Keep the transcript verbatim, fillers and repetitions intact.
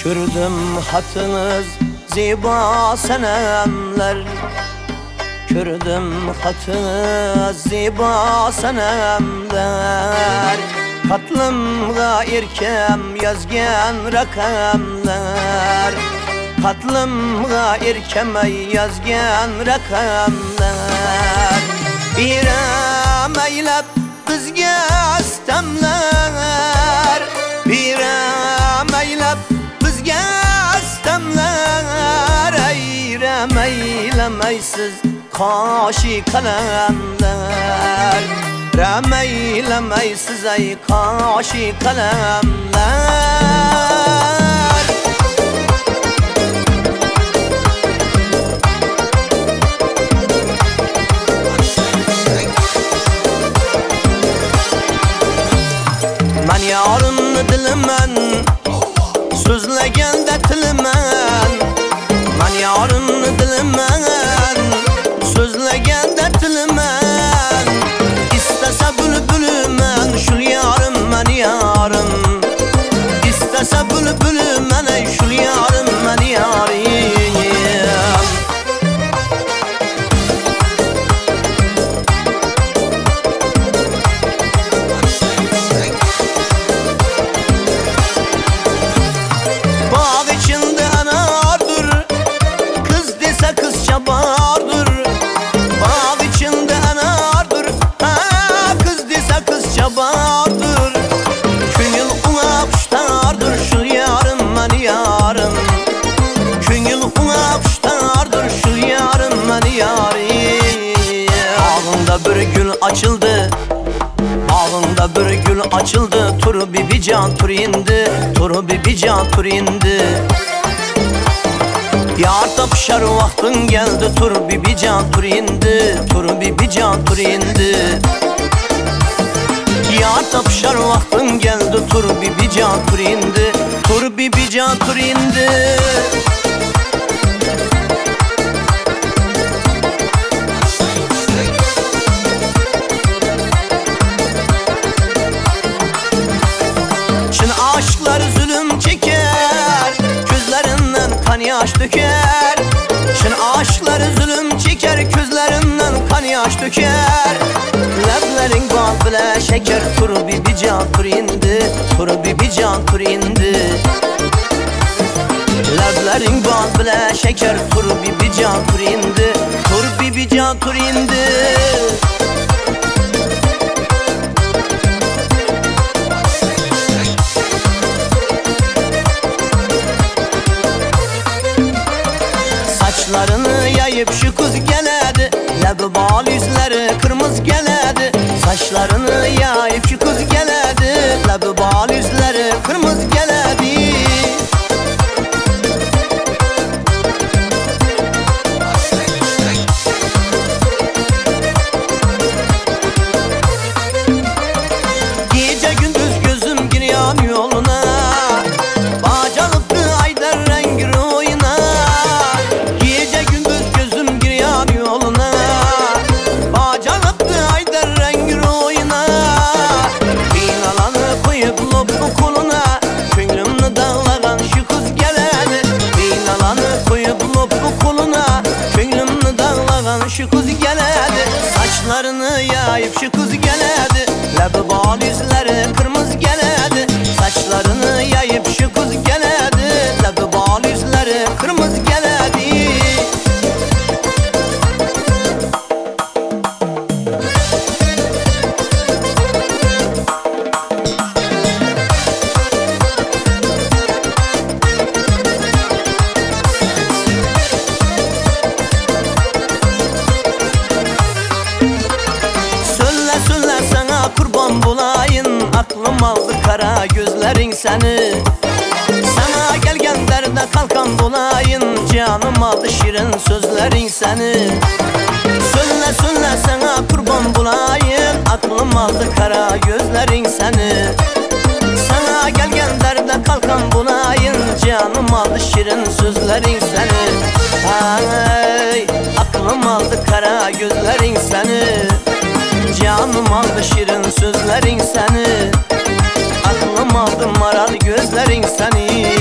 Kürdüm hatınız ziba senemler, Kürdüm hatınız ziba senemler. Katlımga irkem yazgen rakamlar, Katlımga irkemey yazgen rakamlar. Birem eylep bizge istemler, Birem eylep bizge istemler. Eyrem eylemeysiz kaşi kalemler, Rem eylemeysiz ey kaşi kalemler. Men yarını dilimen, sözlegende tilimen. Men yarını dilimen, sözlegende tilimen. İstese bülbülümen, şul yarım men yarım. İstese bülbülümen, ey şul yarım men yarım. Bir gül açıldı, ağında bir gül açıldı. Turu bibi can tur indi, turu bibi can tur indi. Yar tapışar vaktin geldi, turu bibi can tur indi, turu bibi can tur indi. Yar tapışar vaktin geldi, turu bibi can tur indi, turu bibi can tur indi. Aşklar zulüm çeker, gözlerinden kan yaş döker. Şin aşklar zulüm çeker, gözlerinden kan yaş döker. Leblerin bal bile şeker, turu bibi can tur indi, turu bibi can tur indi. Leblerin bal bile şeker, turu bibi can tur indi, turu bibi can tur indi. Saçlarını yayıp şu kız geledi, lebi bal yüzleri kırmızı geledi. Saçlarını yayıp şu kız geledi, lebi bal yüzleri kırmızı geledi. Gece gündüz gözüm giriyan yoluna, bacalıktı aylar rengi oyuna. Gece gündüz gözüm giriyan yoluna, bacalıktı aylar rengi oyuna. Binalanı koyup loplu koluna, köngülümünü dağlagan şu kız geledi. Binalanı koyup loplu koluna, köngülümünü dağlagan şu kız geledi. Saçlarını yayıp şu kız geledi, lebi bal yüzleri kırmızı geledi. Saçlarını yayıp şu kız geledi, lebi bal yüzleri kırmızı geledi. Söyle söyle sana kurban bulayın, aklım aldı kara gözlerin seni. Sana gelgen derde kalkan bulayın, canım aldı şirin sözlerin seni. Söyle söyle sana kurban bulayın, aklım aldı kara gözlerin seni. Sana gelgen derde kalkan bulayın, canım aldı şirin sözlerin seni. Ay, aklım aldı kara gözlerin seni. Canım aldı şirin sözlerin seni. Aklım aldı maral gözlerin seni.